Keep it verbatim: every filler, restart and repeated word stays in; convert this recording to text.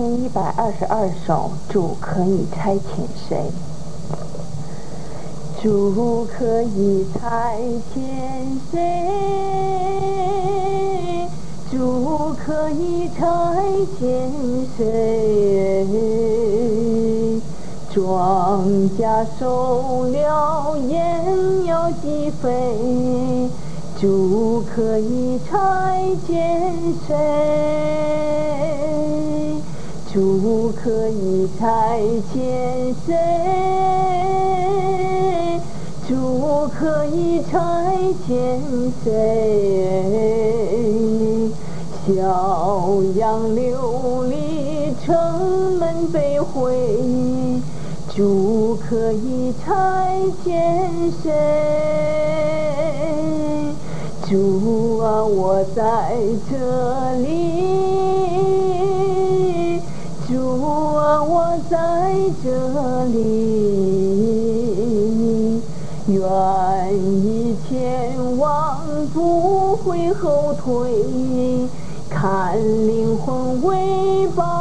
千一百二十二首，主可以差遣谁？主可以差遣谁？主可以差遣谁？庄稼熟了，燕要鸡飞，主可以差遣谁？主可以差遣谁？主可以差遣谁？小羊流离，城门被毁，主可以差遣谁？主啊，我在这里，主啊，我在这里，愿意前往，不会后退，看灵魂为宝。